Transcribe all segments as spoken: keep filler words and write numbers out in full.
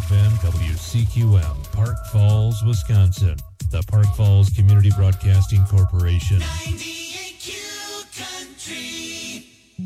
F M, W C Q M, Park Falls, Wisconsin. The Park Falls Community Broadcasting Corporation. ninety-eight Q Country.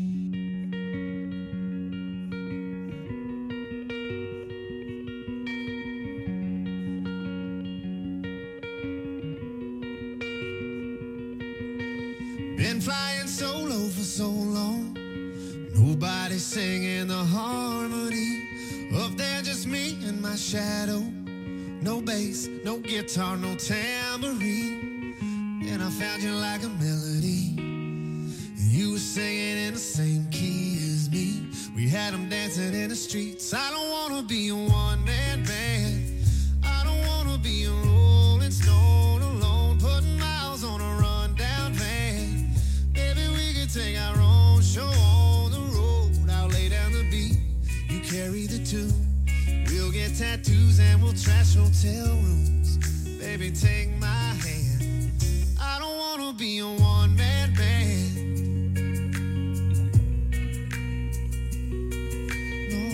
Been flying solo for so long. Nobody singing the harmony. Up there just me and my shadow. No bass, no guitar, no tambourine. And I found you like a melody. And you were singing in the same key as me. We had them dancing in the streets. I don't wanna be a one-man band. I don't wanna be a rolling stone alone, putting miles on a rundown van. Maybe we could take our own show on the road. I'll lay down the beat, you carry the tune. We'll get tattoos and we'll trash hotel rooms. Baby, take my hand. I don't wanna be a one-man band. No.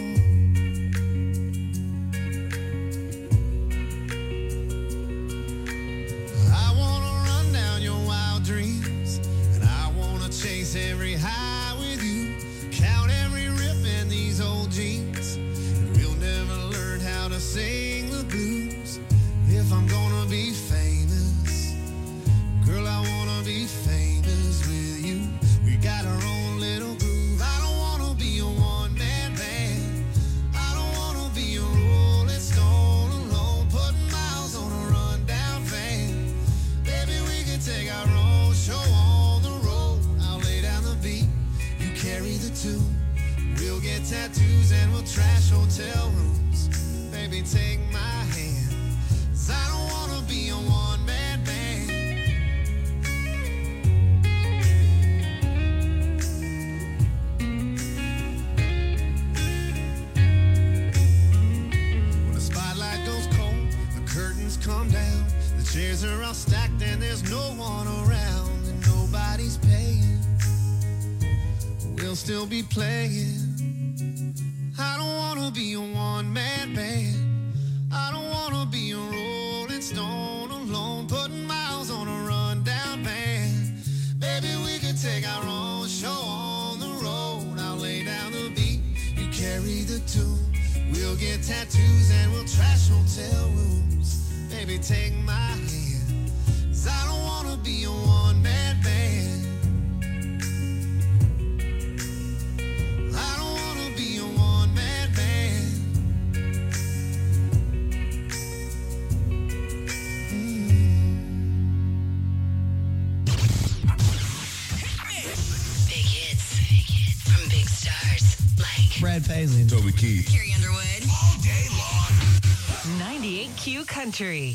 I wanna run down your wild dreams, and I wanna chase every high with you. Count every rip in these old jeans. We'll never learn how to sing the blues. If I'm gonna be famous, girl, I wanna be famous with you. We got our own little groove. I don't wanna be a one-man band. I don't wanna be a rolling stone alone, putting miles on a rundown van. Baby, we can take our own show on the road. I'll lay down the beat, you carry the tune. We'll get tattoos and we'll trash hotel rooms. Baby, take my hand, 'cause I don't wanna be a one-man band. When the spotlight goes cold, the curtains come down, the chairs are all stacked and there's no one around, and nobody's paying. We'll still be playing. I don't wanna be a one-man band. I don't wanna be a rolling stone alone, putting miles on a rundown van. Baby, we could take our own show on the road. I'll lay down the beat, you carry the tune. We'll get tattoos and we'll trash hotel rooms. Baby, take my hand, 'cause I don't wanna be a one-man band. I don't wanna be a one-man band. Big hits. Big hits from big stars like Brad Paisley. Toby Keith. Carrie Underwood. All day long. ninety-eight Q Country.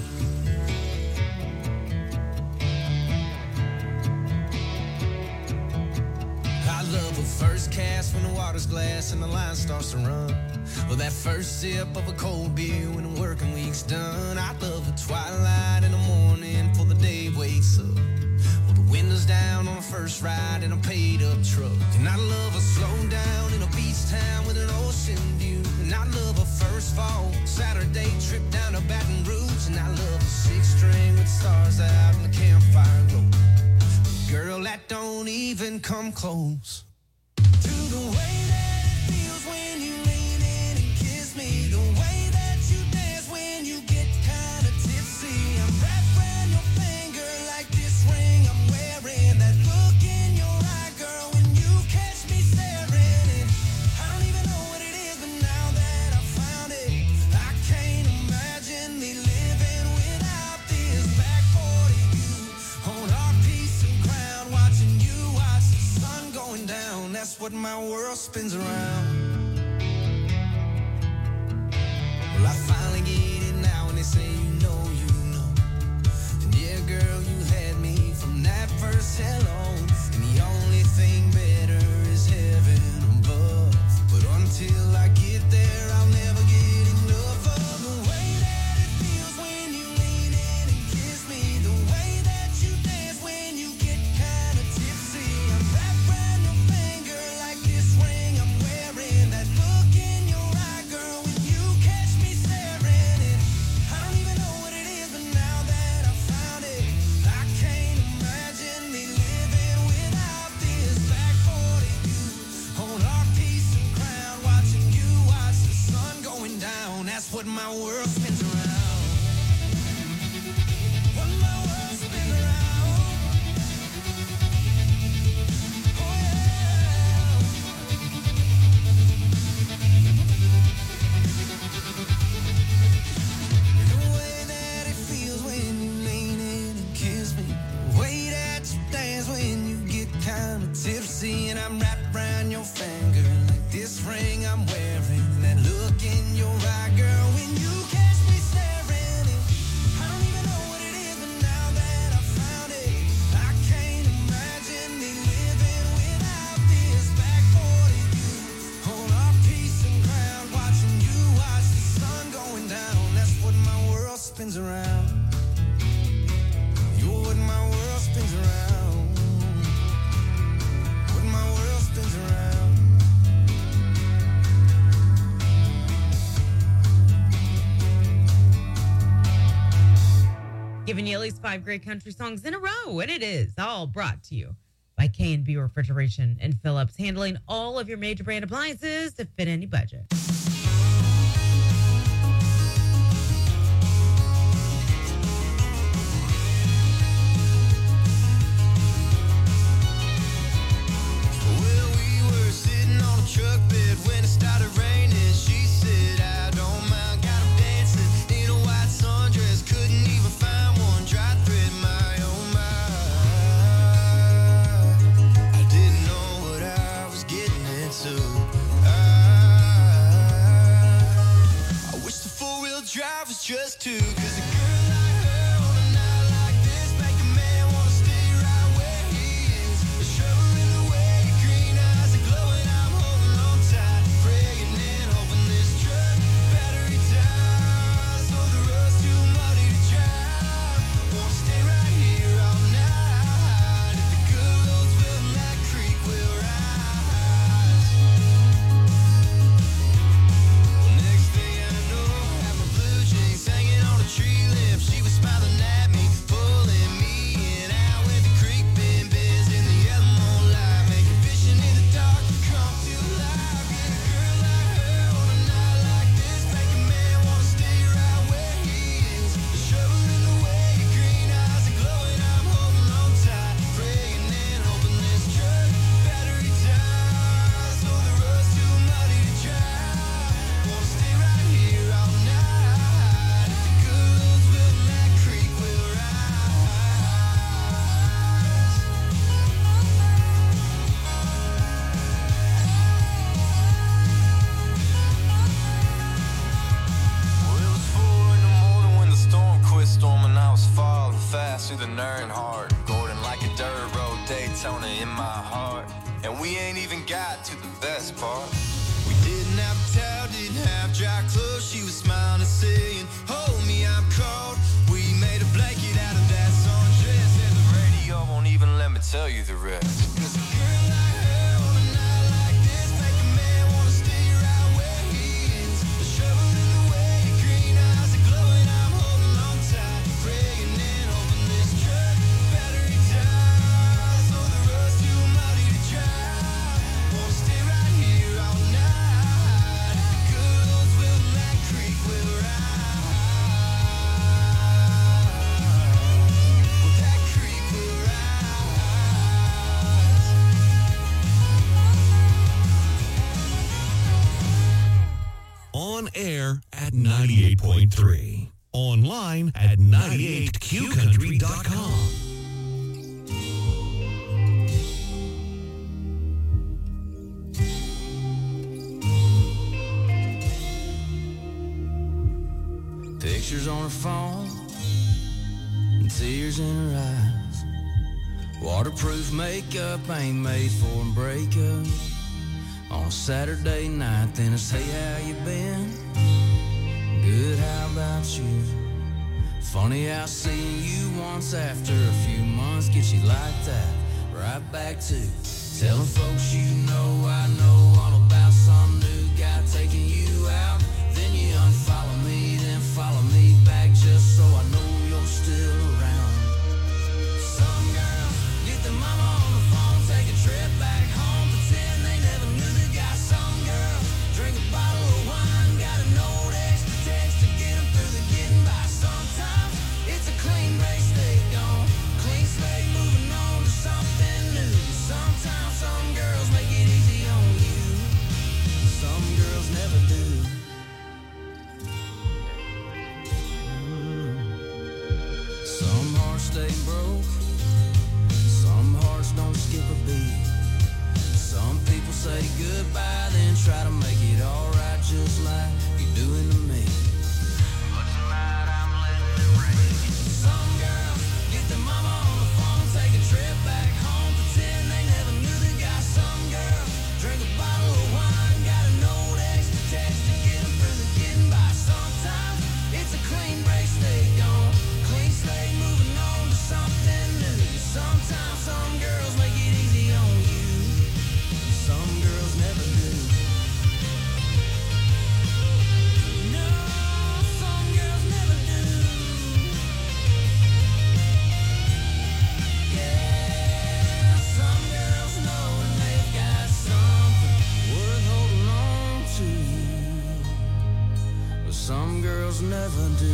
I love a first cast when the water's glass and the line starts to run. Or that first sip of a cold beer when the working week's done. I love the twilight in the morning before the day wakes up. Or the windows down on the first ride in a paid up truck. And I love a slow down in a beach town with an ocean view. And I love a first fall Saturday trip down to Baton Rouge. And I love a six string with stars out in the campfire glow. Girl, that don't even come close to the way that it feels when you lean in and kiss me. The way that you dance when you get kind of tipsy. I'm wrapped around your finger like this ring I'm wearing. That look in your eye, girl, when you catch me staring. And I don't even know what it is, but now that I found it, I can't imagine me living without this. Back forty you on our piece of ground, watching you watch the sun going down. That's what my world spins around. Well, I finally get it now, and they say you know, you know. And yeah, girl, you had me from that first hello. And the only thing better is heaven above. But until I get there, I'll never get enough of the way that it feels when you lean in and kiss me. The way that you dance when you get kind of tipsy. I'm wrapped around your finger like this ring I'm wearing. That look in your eye, girl, when you catch me my world spins around. When my world spins around. Oh yeah. The way that it feels when you lean in and kiss me. The way that you dance when you get kind of tipsy. And I'm wrapped around your finger like this ring I'm wearing. That look in your eye, girl, when you catch me staring. And I don't even know what it is, but now that I found it, I can't imagine me living without this. Back forty you, on our peace and ground, watching you watch the sun going down. That's what my world spins around. You're what my world spins around. What my world spins around. Giving you at least five great country songs in a row, and it is all brought to you by K and B Refrigeration and Phillips, handling all of your major brand appliances to fit any budget. Well, we were sitting on a truck bed when it started raining. She said, I don't mind, got him dancing in a white sundress. Couldn't even find one dry thread, my oh my. I didn't know what I was getting into. I, I wish the four-wheel drive was just two. Cause a girl like her on a night like this make a man wanna stay right where he is. The shovel in the way, your green eyes are glowing. I'm holding on tight, praying and hoping this truck battery dies. So the road's too muddy to drive. Wanna stay right here all night. If the good Lord's willing, that creek will rise. Well, next thing I know, I have my blue jeans hanging on a tree limb. She was smiling at me, pulling me in. Out with the creek bend bends in the yellow moonlight, making fishing in the dark come to life. Get a girl like her on a night like this, make a man wanna stay right where he is. The shovel in the way, your green eyes are glowing. I'm holding on tight, praying and hoping this truck battery dies. So the road's too muddy to drive. Wanna stay right here all night. If the good Lord's willing, that creek will rise. Well, it was four in the morning when the storm quit storming. I was falling fast through the Nernhart, Gordon like a dirt road, Daytona in my heart. And we ain't even got to the best part. We didn't have a towel, didn't have dry clothes. She was smiling and saying, hold me, I'm cold. We made a blanket out of that sundress, and the radio won't even let me tell you the rest. 'Cause a girl like her on a night like this make a man wanna stay right where he is. The shovel in the way, your green eyes are glowing. I'm holding on tight, praying and hoping this truck battery dies. So the road's too muddy to drive. Wanna stay right here all night. If the good Lord's willing, that creek will rise. Well, that creek will rise. On air at ninety-eight point three. Online at ninety-eight q country dot com. Pictures on her phone, and tears in her eyes. Waterproof makeup ain't made for a breakup. On Saturday night, then it's hey, how you been? Good, how about you? Funny how seeing you once after a few months gets you like that. Right back to telling folks you know I know all about some new guy taking you out. Then you unfollow me, then follow me back just so I know you're still around. Some girls get the mama on the phone, take a trip back home, pretend they never knew the guy. Some girls drink a bottle of wine, got a note extra text to get stay broke. Some hearts don't skip a beat. Some people say goodbye, then try to make it alright, just like you're doing to me. But tonight I'm letting it rain. Some girls get their mama on the phone, take a trip back home, pretend they never knew the guy. Some girls drink a bottle of wine, got a note extra text to get them through the getting by. Sometimes it's a clean break, stay gone, clean slate, moving on to something new. Sometimes some girls make it easy on you, some girls never do. No, some girls never do. Yeah, some girls know when they've got something worth holding on to, but some girls never do.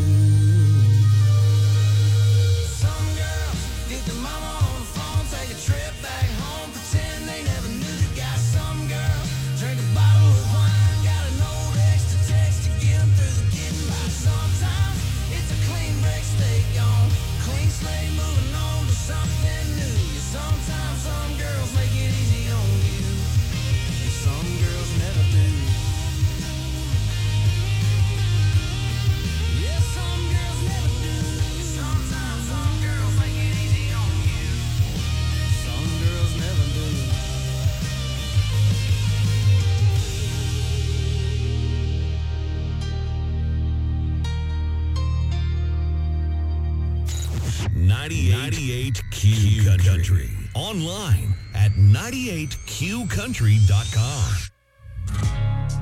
Some girls get their mama on the phone, take a trip back home, pretend they never knew the guy. Some girls drink a bottle of wine, got an old extra text to get them through the getting by. Sometimes it's a clean break, stay gone, clean slate, moving on to something new. Sometimes some girls make it easy on you, and some girls never do. Yeah, some girls never do. Sometimes some girls make it easy on you, some girls never do. ninety-eight Q Country. Online at ninety-eight q country dot com.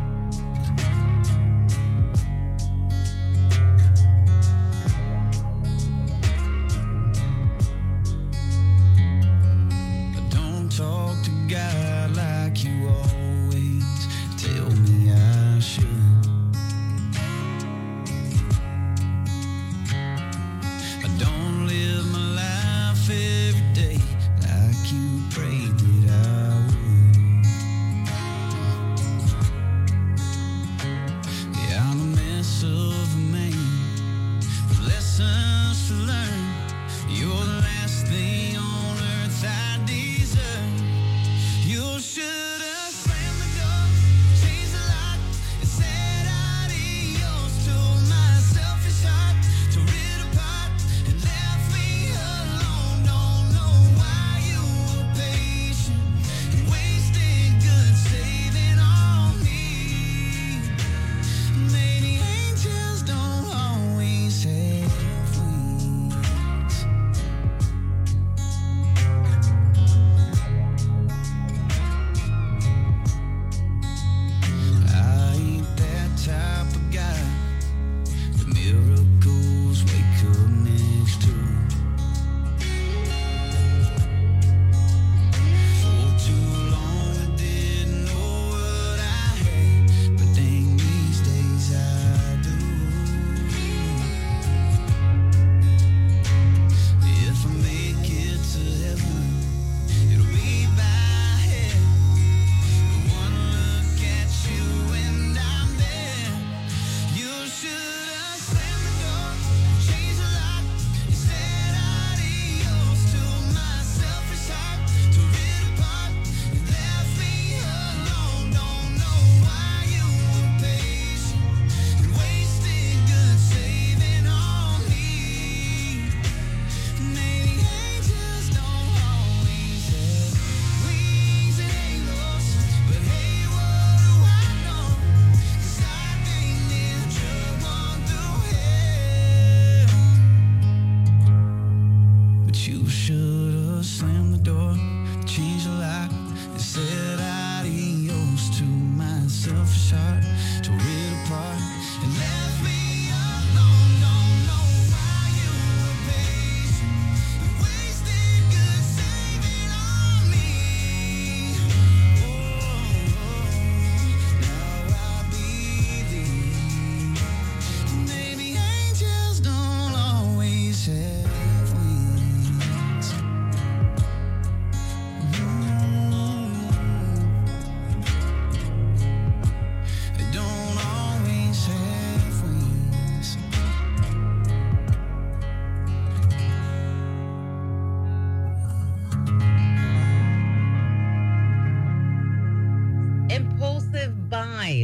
Don't talk to God like you always tell me I should. I don't live my life every day like you prayed that I would.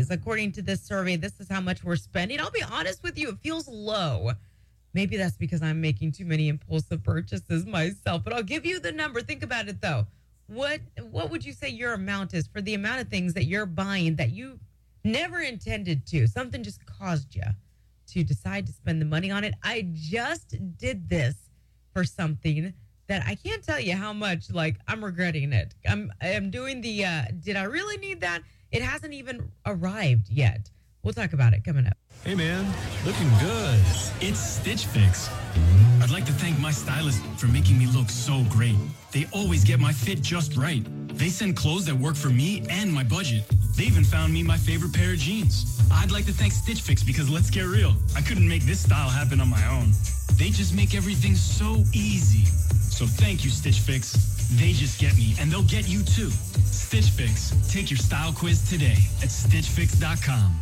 is. According to this survey, this is how much we're spending. I'll be honest with you, it feels low. Maybe that's because I'm making too many impulsive purchases myself, but I'll give you the number. Think about it, though. What what would you say your amount is for the amount of things that you're buying that you never intended to? Something just caused you to decide to spend the money on it. I just did this for something that I can't tell you how much, like, I'm regretting it. I'm I'm doing the, uh, did I really need that? It hasn't even arrived yet. We'll talk about it coming up. Hey, man, looking good. It's Stitch Fix. I'd like to thank my stylist for making me look so great. They always get my fit just right. They send clothes that work for me and my budget. They even found me my favorite pair of jeans. I'd like to thank Stitch Fix because let's get real, I couldn't make this style happen on my own. They just make everything so easy. So thank you, Stitch Fix. They just get me, and they'll get you too. Stitch Fix. Take your style quiz today at stitch fix dot com.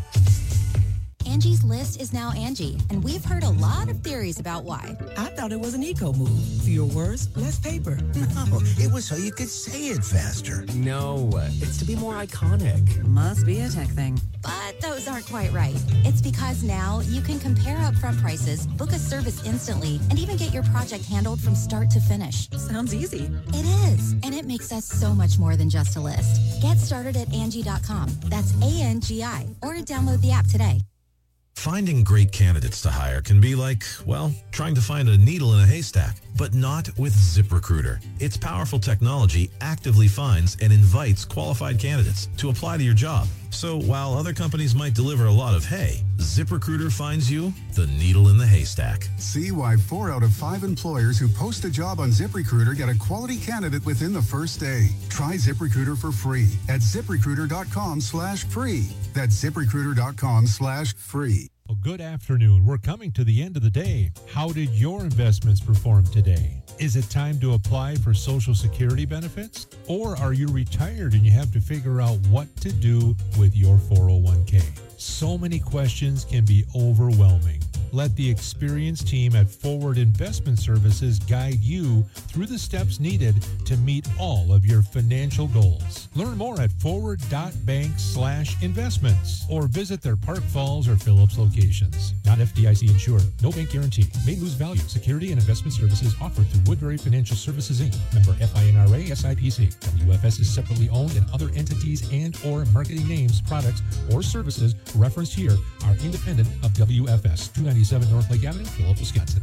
Angie's List is now Angie, and we've heard a lot of theories about why. I thought it was an eco move. Fewer words, less paper. No, it was so you could say it faster. No, it's to be more iconic. Must be a tech thing. But those aren't quite right. It's because now you can compare upfront prices, book a service instantly, and even get your project handled from start to finish. Sounds easy. It is, and it makes us so much more than just a list. Get started at Angie dot com. That's A N G I, or download the app today. Finding great candidates to hire can be like, well, trying to find a needle in a haystack, but not with ZipRecruiter. Its powerful technology actively finds and invites qualified candidates to apply to your job. So while other companies might deliver a lot of hay, ZipRecruiter finds you the needle in the haystack. See why four out of five employers who post a job on ZipRecruiter get a quality candidate within the first day. Try ZipRecruiter for free at ZipRecruiter.com slash free. That's ZipRecruiter.com slash free. Well, good afternoon. We're coming to the end of the day. How did your investments perform today? Is it time to apply for Social Security benefits? Or are you retired and you have to figure out what to do with your four oh one k? So many questions can be overwhelming. Let the experienced team at Forward Investment Services guide you through the steps needed to meet all of your financial goals. Learn more at forward.bank slash investments or visit their Park Falls or Phillips locations. Not F D I C insured. No bank guarantee. May lose value. Security and investment services offered through Woodbury Financial Services, Incorporated. Member F I N R A S I P C. W F S is separately owned, and other entities and or marketing names, products, or services referenced here are independent of W F S. two ninety-seven North Lake Avenue, Phillips, Wisconsin.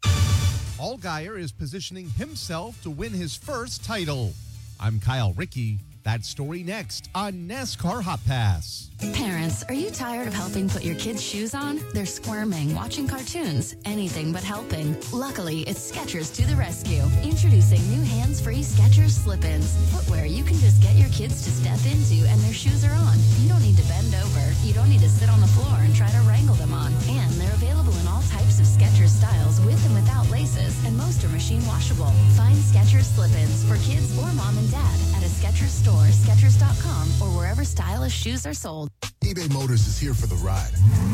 Allgaier is positioning himself to win his first title. I'm Kyle Rickey. That story next on NASCAR Hot Pass. Parents, are you tired of helping put your kids' shoes on? They're squirming, watching cartoons, anything but helping. Luckily, it's Skechers to the rescue. Introducing new hands-free Skechers slip-ins. Footwear you can just get your kids to step into and their shoes are on. You don't need to bend over. You don't need to sit on the floor and try to wrangle them on. And they're available in all types of Skechers styles with and without laces, and most are machine washable. Find Skechers slip-ins for kids or mom and dad at a Skechers store, Skechers dot com, or wherever stylish shoes are sold. eBay Motors is here for the ride.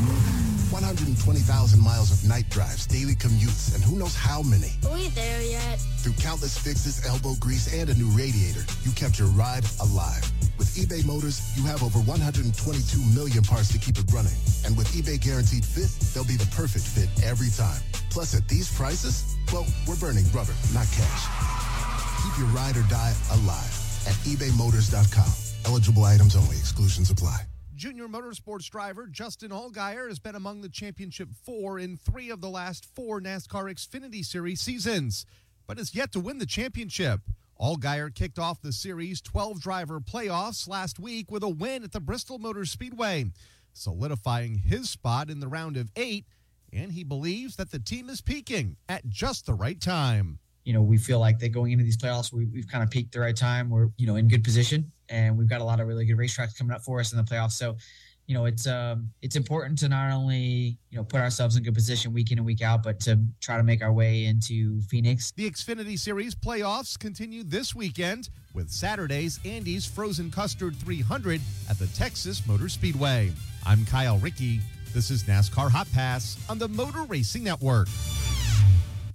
one hundred twenty thousand miles of night drives, daily commutes, and who knows how many. Are we there yet? Through countless fixes, elbow grease, and a new radiator, you kept your ride alive. With eBay Motors, you have over one hundred twenty-two million parts to keep it running. And with eBay Guaranteed Fit, they'll be the perfect fit every time. Plus, at these prices, well, we're burning rubber, not cash. Keep your ride or die alive at ebay motors dot com. Eligible items only. Exclusions apply. Junior motorsports driver Justin Allgaier has been among the championship four in three of the last four NASCAR Xfinity Series seasons, but has yet to win the championship. Allgaier kicked off the series' twelve-driver playoffs last week with a win at the Bristol Motor Speedway, solidifying his spot in the round of eight, and he believes that the team is peaking at just the right time. You know, we feel like that going into these playoffs, we, we've kind of peaked the right time. We're, you know, in good position, and we've got a lot of really good racetracks coming up for us in the playoffs. So, you know, it's um, it's important to not only, you know, put ourselves in good position week in and week out, but to try to make our way into Phoenix. The Xfinity Series playoffs continue this weekend with Saturday's Andy's Frozen Custard three hundred at the Texas Motor Speedway. I'm Kyle Rickey. This is NASCAR Hot Pass on the Motor Racing Network.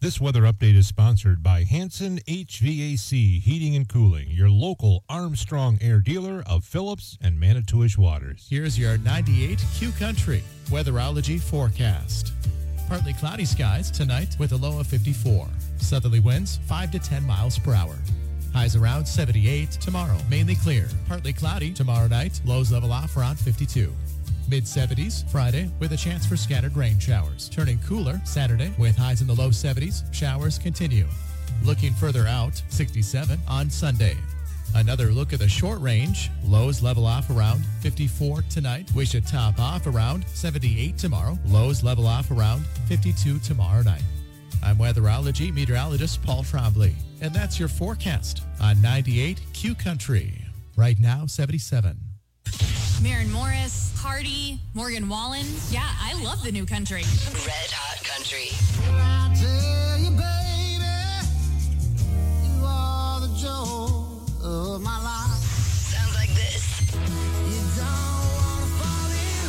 This weather update is sponsored by Hanson H V A C Heating and Cooling, your local Armstrong Air dealer of Phillips and Manitowish Waters. Here's your ninety-eight Q Country weatherology forecast. Partly cloudy skies tonight with a low of fifty-four. Southerly winds five to ten miles per hour. Highs around seventy-eight tomorrow, mainly clear. Partly cloudy tomorrow night, lows level off around fifty-two. mid-seventies Friday with a chance for scattered rain showers. Turning cooler Saturday with highs in the low seventies. Showers continue. Looking further out, sixty-seven on Sunday. Another look at the short range. Lows level off around fifty-four tonight. We should top off around seventy-eight tomorrow. Lows level off around fifty-two tomorrow night. I'm weatherology meteorologist Paul Trombley, and that's your forecast on ninety-eight Q Country. Right now, seventy-seven. Maren Morris, Hardy, Morgan Wallen. Yeah, I love the new country. Red Hot Country. I tell you, baby, you are the joy of my life. Sounds like this. You don't want to fall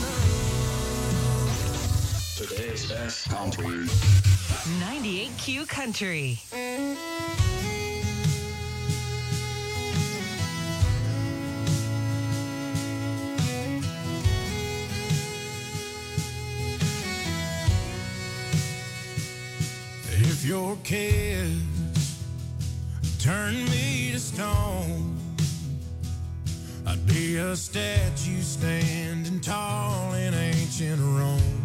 in love. Today's best country. ninety-eight Q Country. If your kiss turned me to stone, I'd be a statue standing tall in ancient Rome.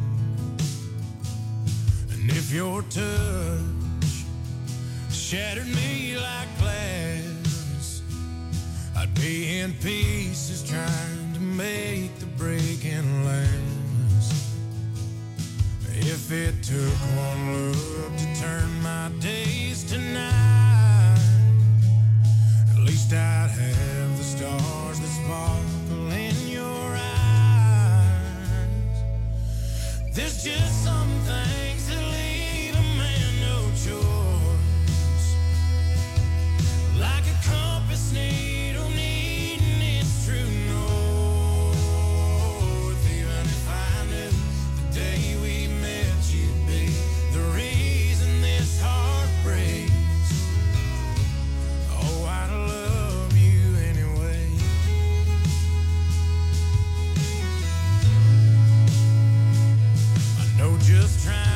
And if your touch shattered me like glass, I'd be in pieces trying to make the breaking last. If it took one look to turn my days to night, at least I'd have the stars that sparkle in your eyes. There's just some things that leave a man no choice, like a compass needle needing its true north. Even if I knew the day we just trying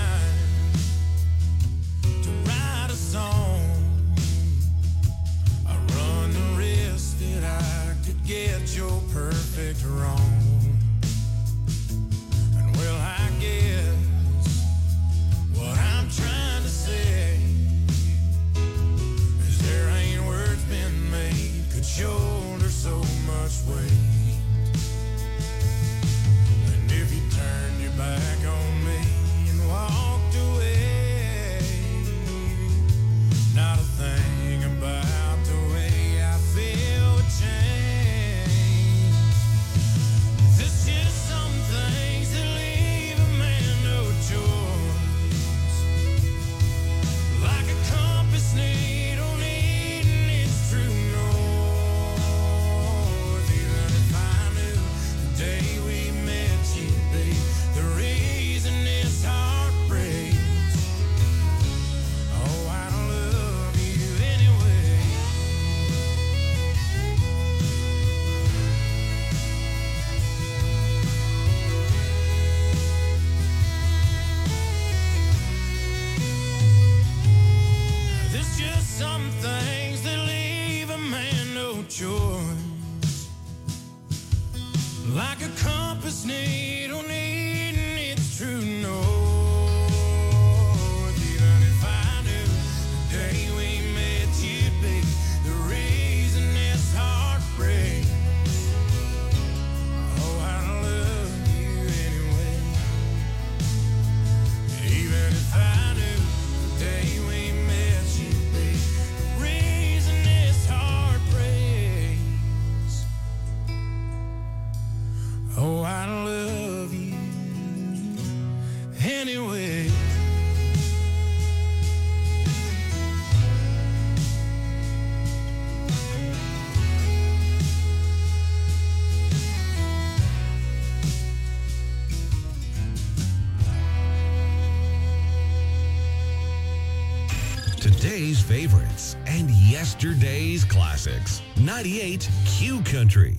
today's favorites and yesterday's classics. ninety-eight Q Country.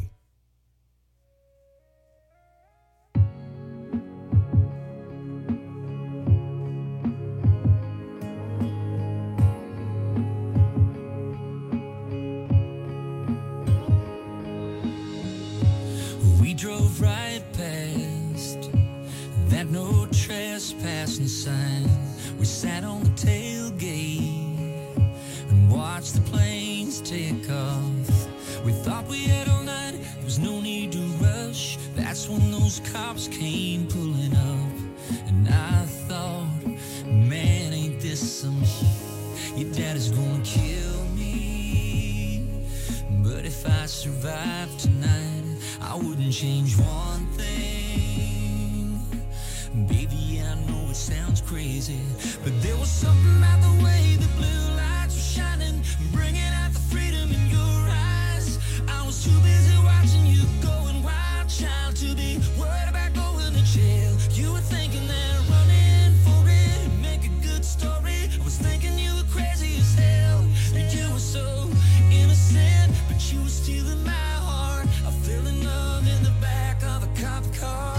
We drove right past that no trespassing sign. We sat on the tailgate and watched the planes take off. We thought we had all night, there was no need to rush. That's when those cops came pulling up. And I thought, man, ain't this some shit? Your daddy's gonna kill me. But if I survive tonight, I wouldn't change one thing. Baby, I know it sounds crazy, but there was something about the way the blue lights were shining, bringing out the freedom in your eyes. I was too busy watching you going wild, child, to be worried about going to jail. You were thinking that running for it would make a good story. I was thinking you were crazy as hell. You were so innocent, but you were stealing my heart. I fell in love in the back of a cop car.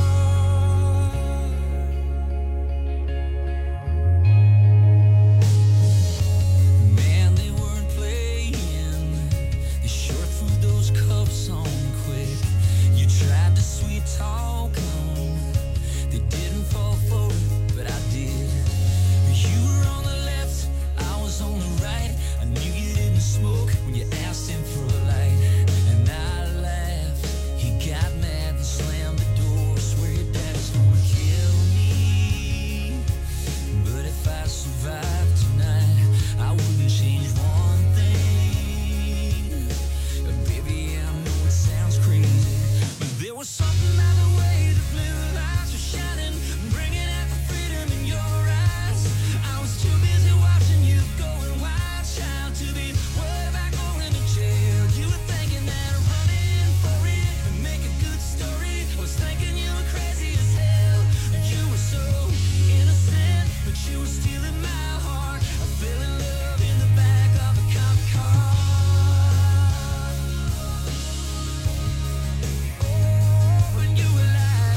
Man, they weren't playing. They sure threw those cuffs on quick. You tried to sweet talk them. They didn't fall for it, but I did. You were on the left, I was on the right. I knew you didn't smoke when you asked him for a light. And I laughed. He got mad and slammed the door. Swear your dad's gonna kill me. But if I survive tonight, I wouldn't change one thing. Baby, I know it sounds crazy, but there was something about the way the blue lights were shining, bringing out the freedom in your eyes. I was too busy watching you going wild, child, to be worried about going to jail. You were thinking that running for it would make a good story. I was thinking you were crazy as hell. You were so innocent, but you were stealing my heart. I fell in love in the back of a cop car. Oh, and you were like,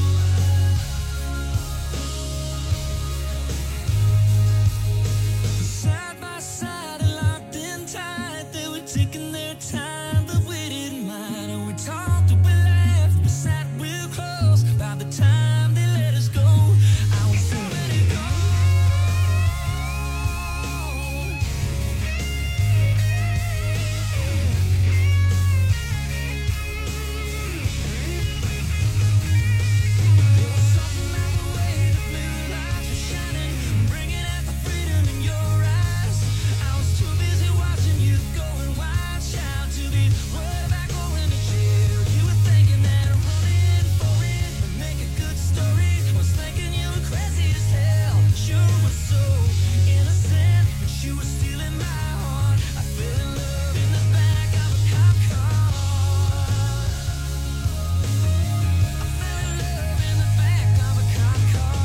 side by side and locked in tight. They were taking their time, but we didn't mind. And we talked and we laughed, we sat real close. By the time they let us go, I was already gone. There was something about the way the blue lights were shining, bringing out the freedom in your eyes. I was too busy watching you going wild, child, to be worried about going to jail. You were thinking that running for it would make a good story. I was thinking you were crazy as hell. You were so innocent, but you were stealing my heart. I fell in love in the back of a cop car. I fell in love in the back of a cop car.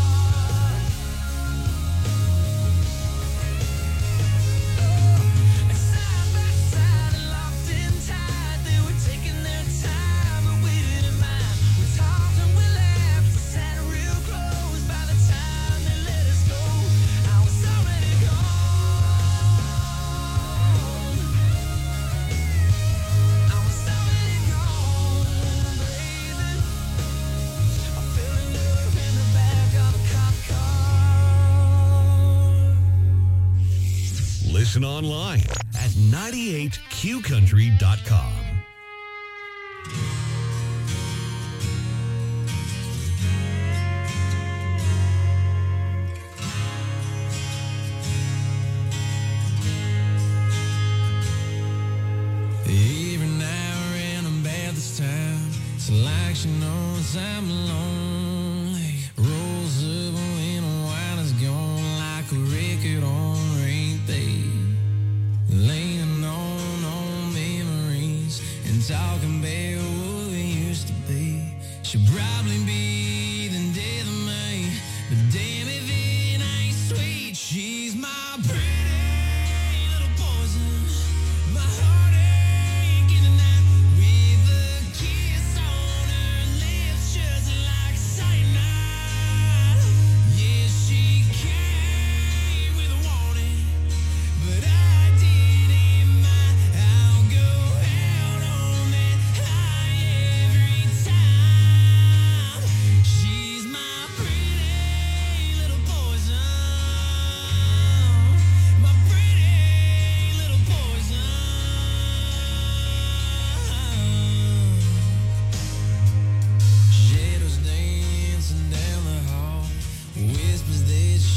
And side by side and locked in tight, they were taking their time, but we didn't mind. We talked and we laughed, we sat real close. By the time they let us go, I was already gone. I was already gone, baby. I fell in love in the back of a cop car. Listen online at ninety-eight q country dot com. Every now and then I'm bad this time. It's like she knows I'm lonely. Rolls up when the wine is gone, like a record on repeat. Laying on old memories and talking about what we used to be. She'll probably be the death of me, but damn if it ain't sweet. She's my pretty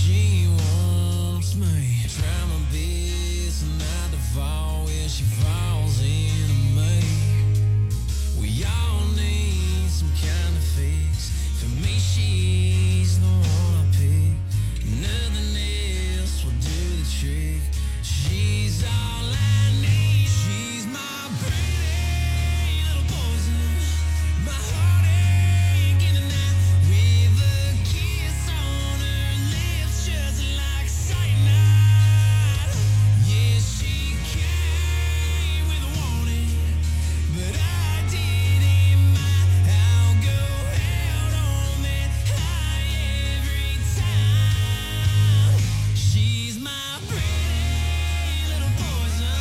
She wants me. Try my best not to fall where she falls into me. We all need some kind of fix. For me, she's the one I pick. Nothing else will do the trick. She's all I need. She's my pretty little poison. My heartache in the night. With a kiss on her lips, just like cyanide. Yeah, she came with a warning, but I didn't mind. I'll go out on that high every time. She's my pretty little poison.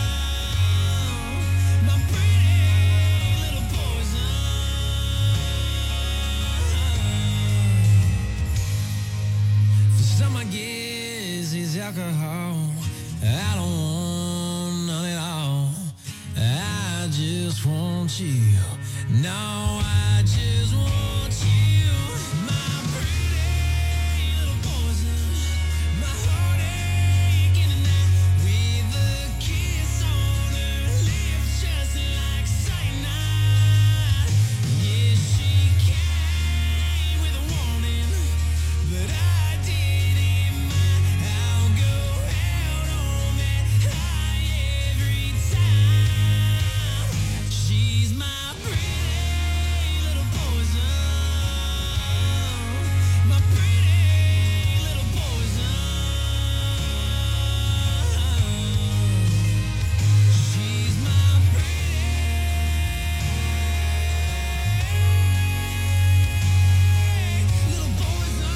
My pretty little poison. For some, I guess it's alcohol. I don't want none at all. I just want you. No, I just want you. My pretty little poison. My heartache in the night. With a kiss on her lips, just like cyanide. Yeah, she came with a warning, but I didn't mind. I'll go out on that high every time. She's my pretty little poison. My pretty little poison. She's my pretty little poison.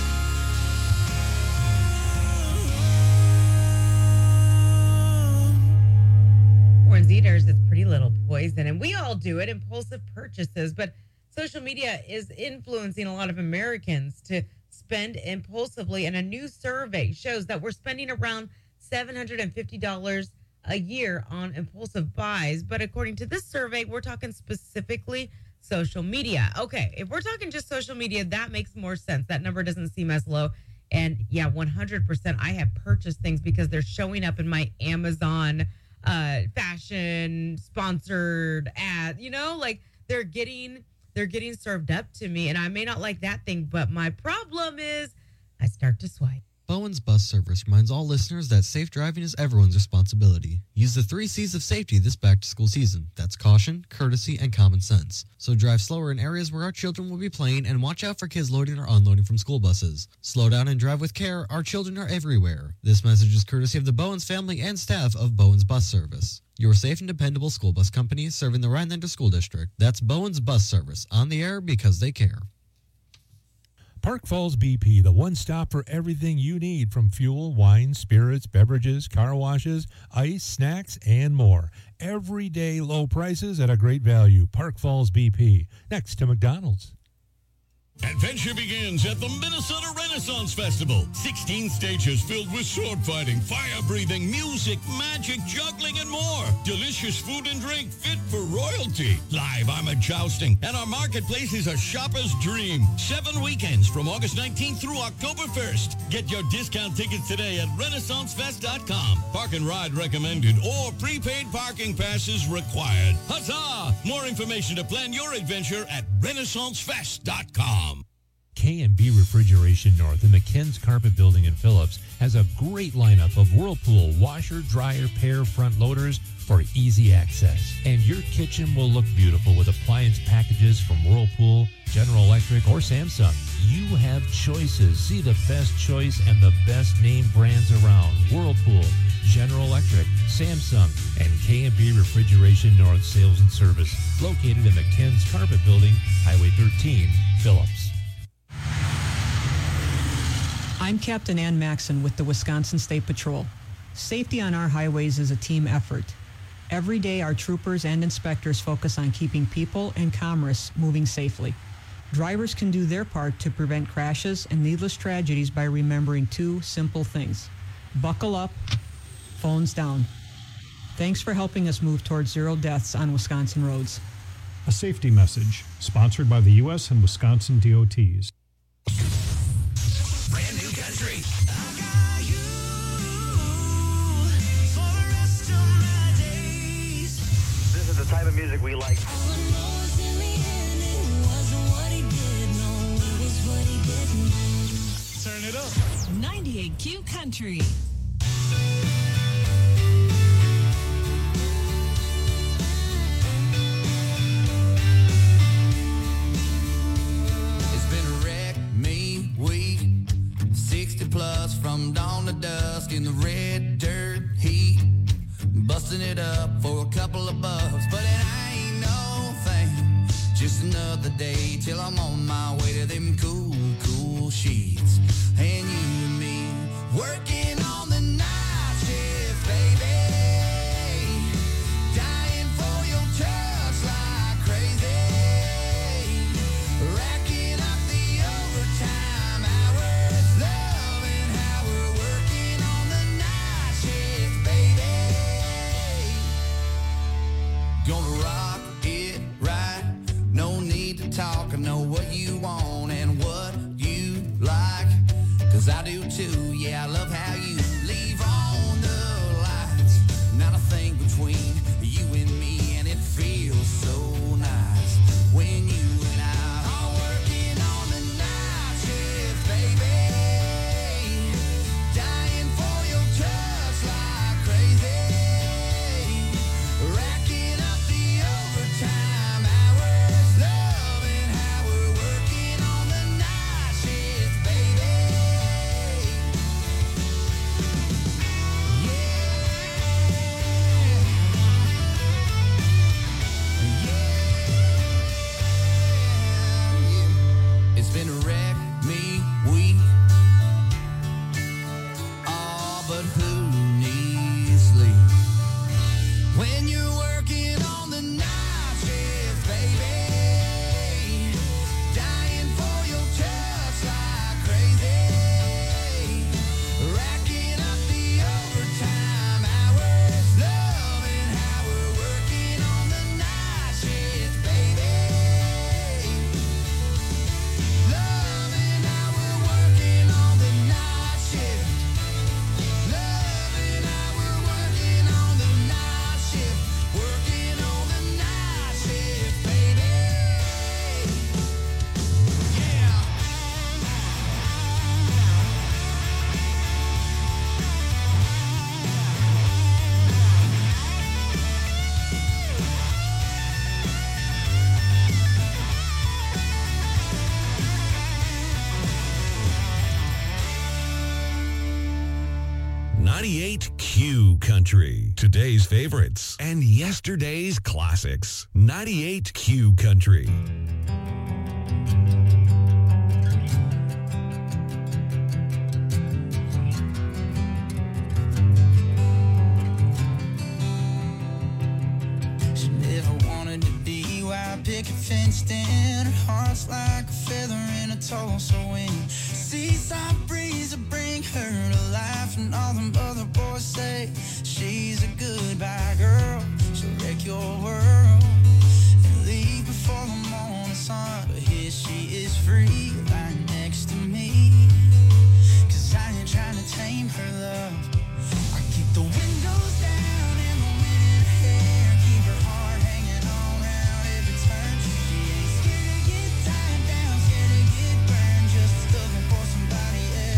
Warren Zeders, it's Pretty Little Poison, and we all do it, impulsive purchases, but social media is influencing a lot of Americans to spend impulsively, and a new survey shows that we're spending around seven hundred fifty dollars a year on impulsive buys, but according to this survey, we're talking specifically social media. Okay, if we're talking just social media, that makes more sense. That number doesn't seem as low, and yeah, one hundred percent I have purchased things because they're showing up in my Amazon uh fashion sponsored ad, you know, like they're getting they're getting served up to me, and I may not like that thing, but my problem is I start to swipe. Bowen's Bus Service reminds all listeners that safe driving is everyone's responsibility. Use the three C's of safety this back-to-school season. That's caution, courtesy, and common sense. So drive slower in areas where our children will be playing, and watch out for kids loading or unloading from school buses. Slow down and drive with care. Our children are everywhere. This message is courtesy of the Bowens family and staff of Bowen's Bus Service, your safe and dependable school bus company serving the Rhinelander School District. That's Bowen's Bus Service, on the air because they care. Park Falls B P, the one stop for everything you need, from fuel, wine, spirits, beverages, car washes, ice, snacks, and more. Everyday low prices at a great value. Park Falls B P, next to McDonald's. Adventure begins at the Minnesota Renaissance Festival. sixteen stages filled with sword fighting, fire-breathing, music, magic, juggling, and more. Delicious food and drink fit for royalty. Live armored jousting, and our marketplace is a shopper's dream. Seven weekends from August nineteenth through October first. Get your discount tickets today at renaissance fest dot com. Park and ride recommended, or prepaid parking passes required. Huzzah! More information to plan your adventure at renaissance fest dot com. K and B Refrigeration North in the Ken's Carpet Building in Phillips has a great lineup of Whirlpool washer, dryer, pair, front loaders for easy access. And your kitchen will look beautiful with appliance packages from Whirlpool, General Electric, or Samsung. You have choices. See the best choice and the best name brands around. Whirlpool, General Electric, Samsung, and K and B Refrigeration North Sales and Service, located in the Ken's Carpet Building, Highway thirteen, Phillips. I'm Captain Ann Maxon with the Wisconsin State Patrol. Safety on our highways is a team effort. Every day, our troopers and inspectors focus on keeping people and commerce moving safely. Drivers can do their part to prevent crashes and needless tragedies by remembering two simple things. Buckle up, phones down. Thanks for helping us move towards zero deaths on Wisconsin roads. A safety message sponsored by the U S and Wisconsin D O Ts. Brand new country. This is the type of music we like. Turn it up. ninety-eight Q Country. It's been a wreck, me, week, sixty plus from dawn to dusk in the red dirt heat, busting it up for a couple of bucks, but it ain't no thing, just another day till I'm on my way to them cool, cool sheets, and you and me working on the night shift, baby, dying for your touch like crazy, racking up the overtime hours, loving how we're working on the night shift, baby. Gonna rock it right, no need to talk, I know what you want and what you like, cause I do too, yeah, I love how you leave on the lights, not a thing between you and me, and it feels so nice when you and I are working on the night shift, baby, dying for your touch like crazy, racking up the overtime hours, loving how we're working on the night shift, baby. It's been a wreck, me, week. Oh, but who needs sleep? When you're working on the night shift, baby, dying for your touch like crazy, racking up the overtime hours, loving how we're working on the night shift, baby. Loving how we're working on the night shift. Loving how we're working on the night shift. Working on the night shift, baby. Yeah. ninety-eight Q Country. Today's favorites and yesterday's classics. ninety-eight Q Country. She never wanted to be where picket fenced in. Her heart's like a feather in a Tulsa wind. Seaside breeze will bring her to life, and all them other boys say she's a goodbye girl. She'll wreck your world and leave before the morning sun. But here she is free, lying next to me. Cause I ain't trying to tame her love. I keep the windows down and the wind in her hair. Keep her heart hanging on round every turn. She ain't scared to get tied down, scared to get burned. Just looking for somebody else.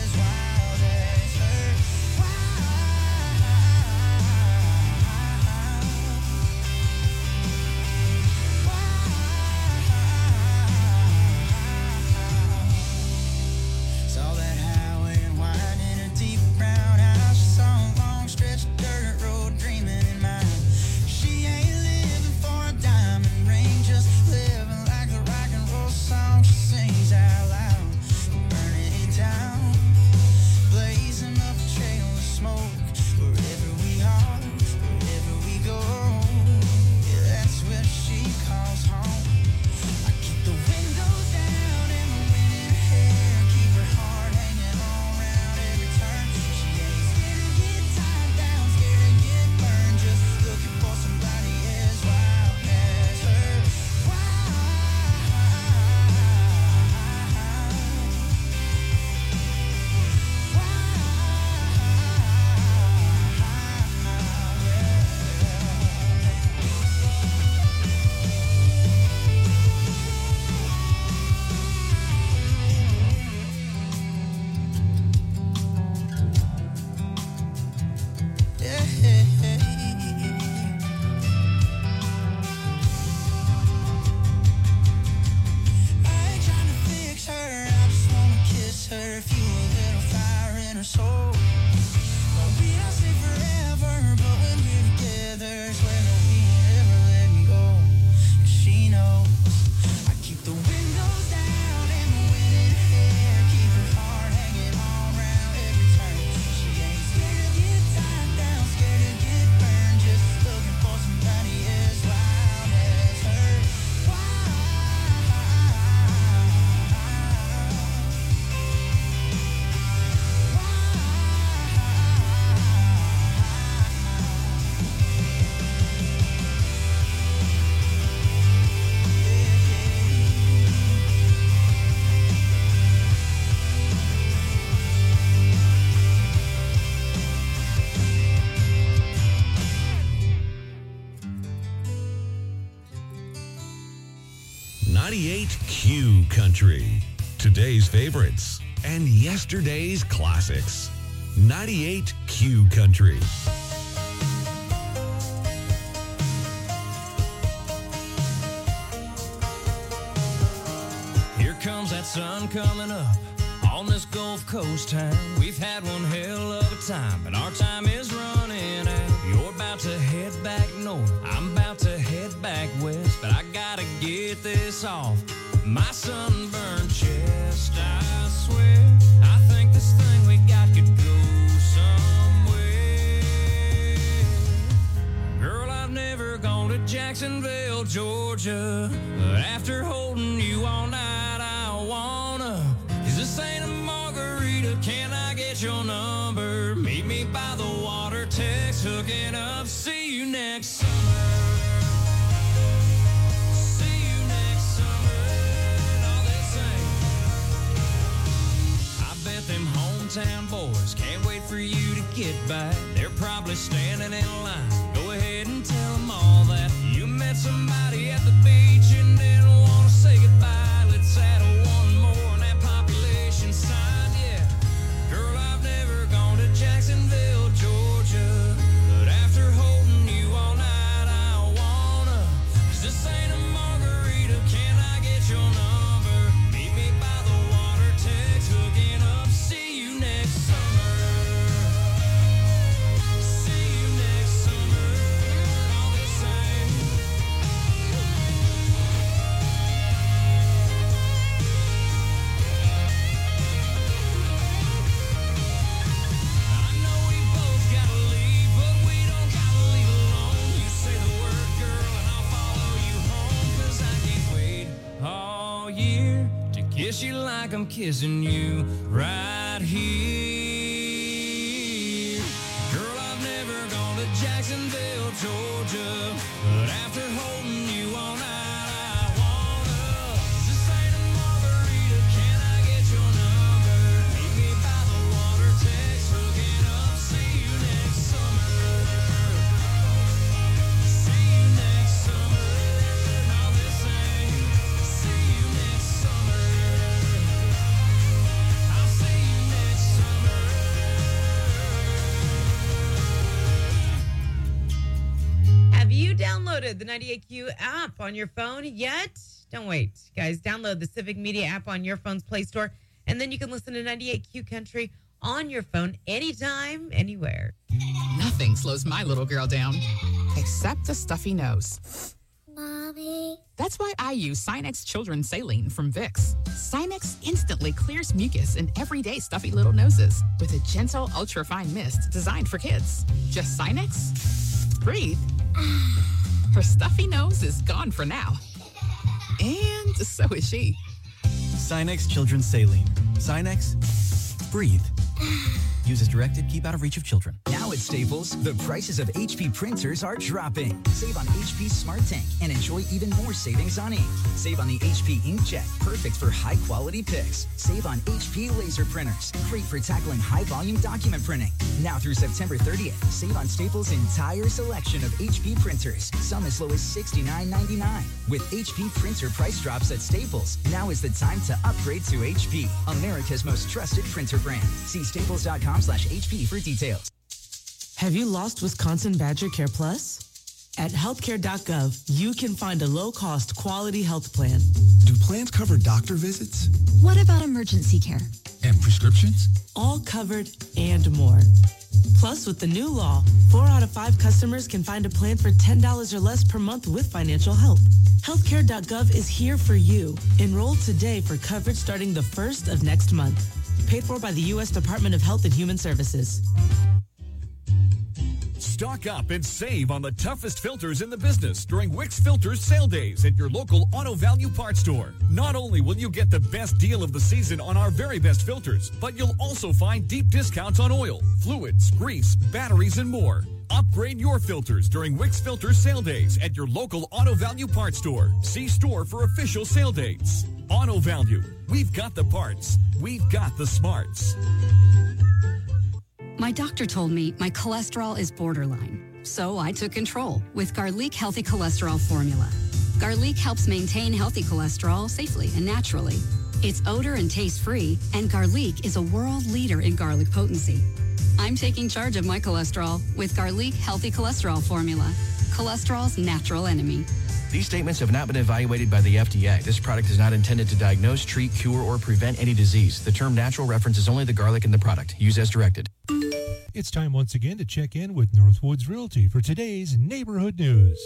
ninety-eight Q Country. Today's favorites and yesterday's classics. ninety-eight Q Country. Here comes that sun coming up on this Gulf Coast town. We've had one hell of a time, but our time is running out. You're about to head back north, I'm about to head back west, but I gotta get this off my sunburned chest. I swear, I think this thing we got could go somewhere. Girl, I've never gone to Jacksonville, Georgia, but after holding you all night, I wanna. Is this ain't a margarita? Can I get your number? Meet me by the water, text hooking up. See you next summer. See you next summer. And all that same. I bet them hometown boys can't wait for you to get back. They're probably standing in line. Go ahead and tell them all that you met somebody at the beach and didn't want to say goodbye. Let's add a one more on that population sign, yeah. Girl, I've never gone to Jacksonville, Georgia, but after holding you all night, I wanna. 'Cause this ain't a margarita, can I get your number? Meet me by the water, text hooking up. See you next summer. See you next summer. All the same. I know we both gotta leave, but we don't gotta leave alone. You say the word, girl, and I'll follow you home. 'Cause I can't wait all year to kiss you like I'm kissing you right here. Girl, I've never gone to Jacksonville, Georgia, but after holding you all night, I wanna. 'Cause this ain't a margarita, can I get your number? Meet me by the water, text hooking up. See you next summer. See you next summer. And all the same. See you next summer. I'll see you next summer. Have you downloaded the ninety-eight Q app on your phone yet? Don't wait, guys. Download the Civic Media app on your phone's Play Store, and then you can listen to ninety-eight Q Country on your phone anytime, anywhere. Nothing slows my little girl down except a stuffy nose. Mommy. That's why I use Sinex Children's Saline from Vicks. Sinex instantly clears mucus in everyday stuffy little noses with a gentle, ultra-fine mist designed for kids. Just Sinex? Breathe. Her stuffy nose is gone for now. And so is she. Sinex Children's Saline. Sinex, breathe. Use as directed, keep out of reach of children. Now at Staples, the prices of H P printers are dropping. Save on H P Smart Tank and enjoy even more savings on ink. Save on the H P Inkjet, perfect for high-quality pics. Save on H P laser printers, great for tackling high-volume document printing. Now through September thirtieth, save on Staples' entire selection of H P printers, some as low as sixty-nine ninety-nine. With H P printer price drops at Staples, now is the time to upgrade to H P, America's most trusted printer brand. See staples.com slash HP for details. Have you lost Wisconsin Badger Care Plus? At healthcare dot gov, you can find a low-cost, quality health plan. Do plans cover doctor visits? What about emergency care? And prescriptions? All covered and more. Plus, with the new law, four out of five customers can find a plan for ten dollars or less per month with financial help. healthcare dot gov is here for you. Enroll today for coverage starting the first of next month. Paid for by the U S Department of Health and Human Services. Stock up and save on the toughest filters in the business during Wix Filters sale days at your local Auto Value Parts store. Not only will you get the best deal of the season on our very best filters, but you'll also find deep discounts on oil, fluids, grease, batteries, and more. Upgrade your filters during Wix Filters sale days at your local Auto Value Parts store. See store for official sale dates. Auto Value. We've got the parts. We've got the smarts. My doctor told me my cholesterol is borderline, so I took control with Garlic Healthy Cholesterol Formula. Garlic helps maintain healthy cholesterol safely and naturally. It's odor and taste-free, and Garlic is a world leader in garlic potency. I'm taking charge of my cholesterol with Garlic Healthy Cholesterol Formula, cholesterol's natural enemy. These statements have not been evaluated by the F D A. This product is not intended to diagnose, treat, cure, or prevent any disease. The term natural references only the garlic in the product. Use as directed. It's time once again to check in with Northwoods Realty for today's neighborhood news.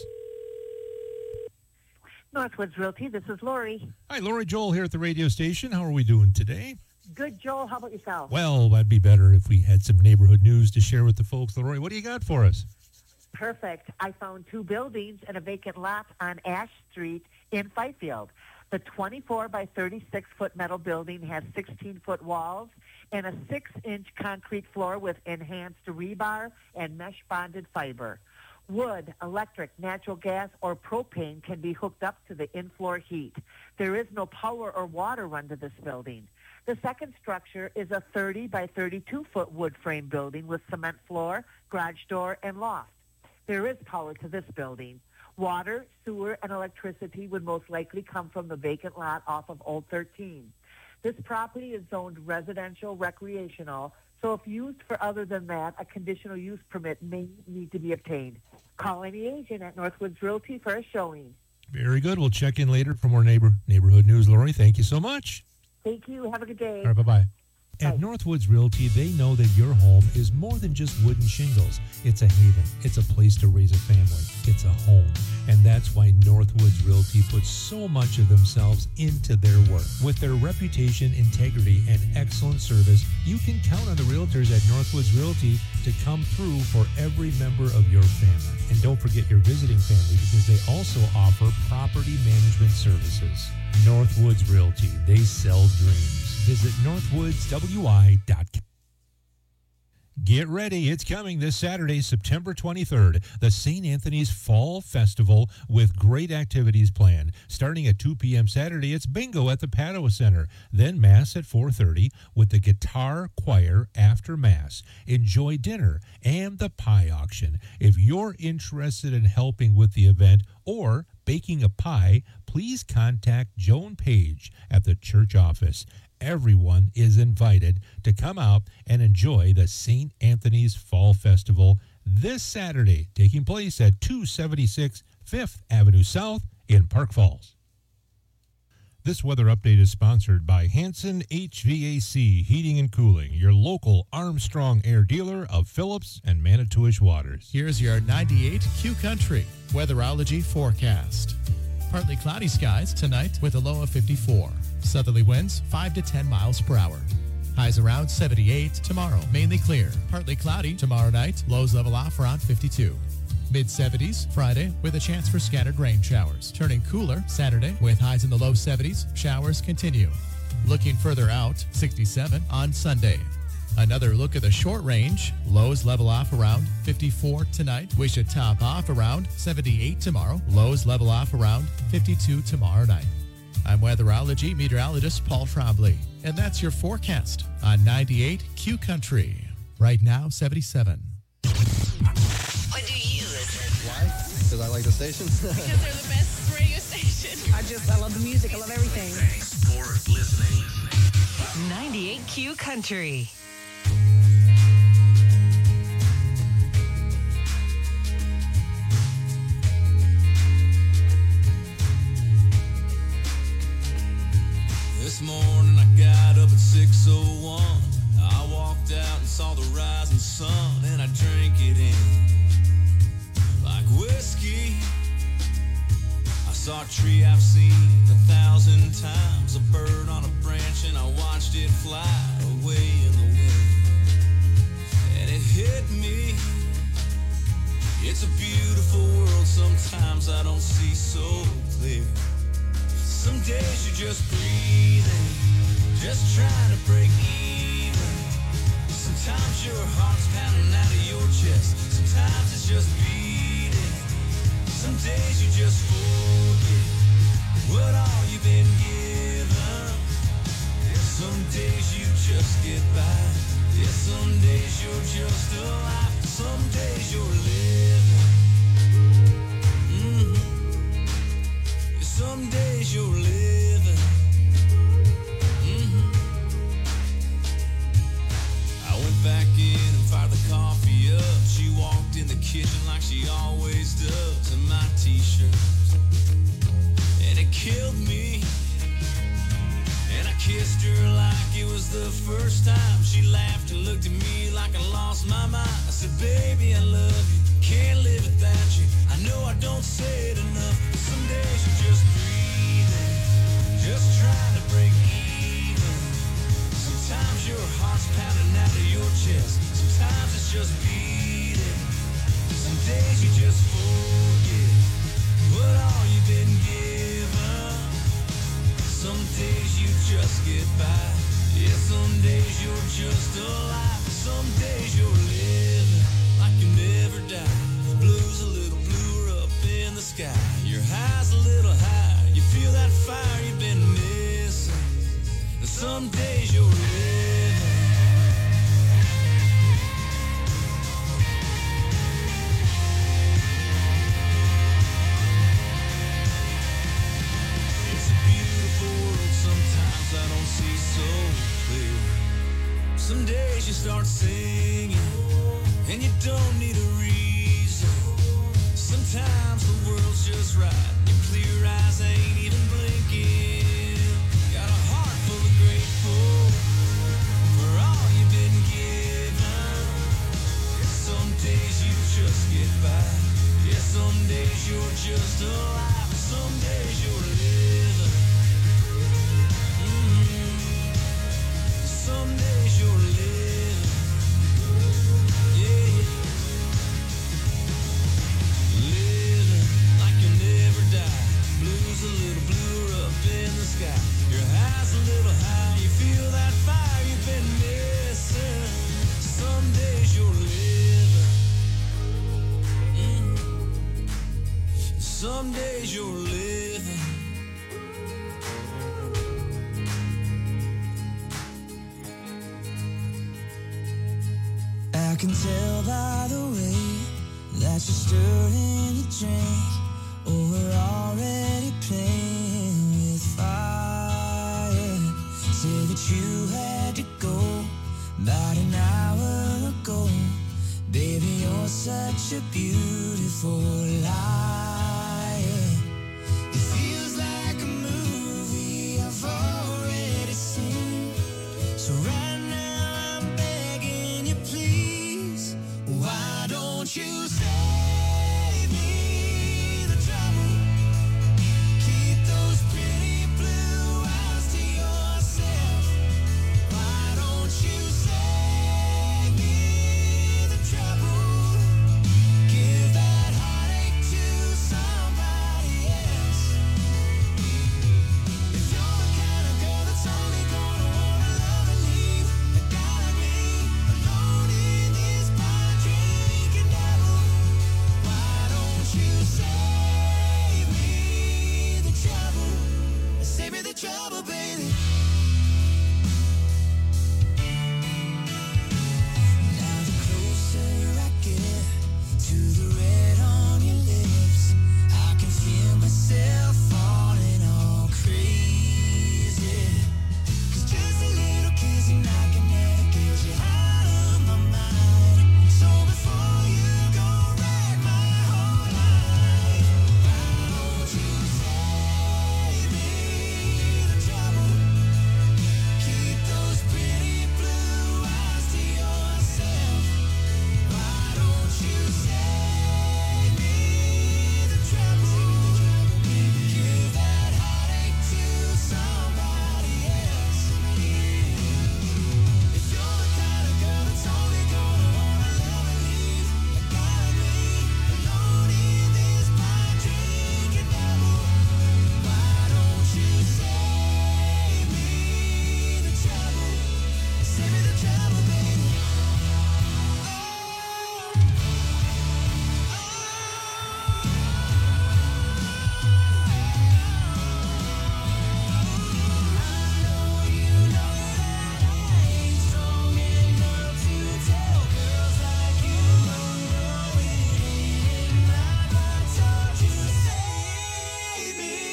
Northwoods Realty, this is Lori. Hi, Lori. Joel here at the radio station. How are we doing today? Good, Joel. How about yourself? Well, that'd be better if we had some neighborhood news to share with the folks. Lori, what do you got for us? Perfect. I found two buildings and a vacant lot on Ash Street in Fifield. The twenty-four by thirty-six foot metal building has sixteen foot walls and a six inch concrete floor with enhanced rebar and mesh bonded fiber. Wood, electric, natural gas, or propane can be hooked up to the in-floor heat. There is no power or water run to this building. The second structure is a thirty by thirty-two foot wood frame building with cement floor, garage door, and loft. There is power to this building. Water, sewer, and electricity would most likely come from the vacant lot off of Old thirteen. This property is zoned residential recreational, so if used for other than that, a conditional use permit may need to be obtained. Call any agent at Northwoods Realty for a showing. Very good. We'll check in later for more neighbor neighborhood news, Lori. Thank you so much. Thank you. Have a good day. All right, bye-bye. At Northwoods Realty, they know that your home is more than just wooden shingles. It's a haven. It's a place to raise a family. It's a home. And that's why Northwoods Realty puts so much of themselves into their work. With their reputation, integrity, and excellent service, you can count on the realtors at Northwoods Realty to come through for every member of your family. And don't forget your visiting family, because they also offer property management services. Northwoods Realty, they sell dreams. Visit northwoods w i dot com. Get ready. It's coming this Saturday, September twenty-third, the Saint Anthony's Fall Festival with great activities planned. Starting at two p.m. Saturday, it's bingo at the Padua Center. Then Mass at four thirty with the guitar choir after Mass. Enjoy dinner and the pie auction. If you're interested in helping with the event or baking a pie, please contact Joan Page at the church office. Everyone is invited to come out and enjoy the Saint Anthony's Fall Festival this Saturday, taking place at two seventy-six Fifth Avenue South in Park Falls. This weather update is sponsored by Hanson H V A C Heating and Cooling, your local Armstrong Air dealer of Phillips and Manitowish Waters. Here's your ninety-eight Q Country weatherology forecast. Partly cloudy skies tonight with a low of fifty-four. Southerly winds five to ten miles per hour. Highs around seventy-eight tomorrow. Mainly clear. Partly cloudy tomorrow night. Lows level off around fifty-two. mid seventies Friday with a chance for scattered rain showers. Turning cooler Saturday with highs in the low seventies. Showers continue. Looking further out, sixty-seven on Sunday. Another look at the short range. Lows level off around fifty-four tonight. We should top off around seventy-eight tomorrow. Lows level off around fifty-two tomorrow night. I'm weatherology meteorologist Paul Trombley, and that's your forecast on ninety-eight Q Country. Right now, seventy-seven. What do you listen? Why? Because I like the station. Because they're the best radio station. I just, I love the music. I love everything. Thanks for listening. ninety-eight Q Country. This morning I got up at six oh one. I walked out and saw the rising sun, and I drank it in like whiskey. I saw a tree I've seen a thousand times, a bird on a branch, and I watched it fly away in the wind. And it hit me, it's a beautiful world, sometimes I don't see so clear. Some days you're just breathing, just trying to break even. Sometimes your heart's pounding out of your chest, sometimes it's just beating. Some days you just forget what all you've been given. Some days you just get by. Yeah, some days you're just alive. Some days you're living. Mm-hmm. kitchen like she always does in my t-shirts. And it killed me. And I kissed her like it was the first time. She laughed and looked at me like I lost my mind. I said, baby, I love you, can't live without you. I know I don't say it enough, but some days you're just breathing, just trying to break even. Sometimes your heart's pounding out of your chest, sometimes it's just beating. Some days you just forget what all you've been given. Some days you just get by. Yeah, some days you're just alive. Some days you're living like you never die. Blue's a little bluer up in the sky. Your high's a little higher. You feel that fire you've been missing. And some days you're living. I don't see so clear. Some days you start singing and you don't need a reason. Sometimes the world's just right. Your clear eyes ain't even blinking. Got a heart full of grateful for all you've been given. Some days you just get by. Yeah, some days you're just alive. Some days you're living. Some days you're living, yeah, living like you'll never die. Blue's a little bluer up in the sky. Your high's a little high. You feel that fire you've been missing. Some days you're living, mm. Some days you're living. I can tell by the way that you're stirring the drink. Oh, we're already playing with fire. Say that you had to go about an hour ago. Baby, you're such a beautiful lie.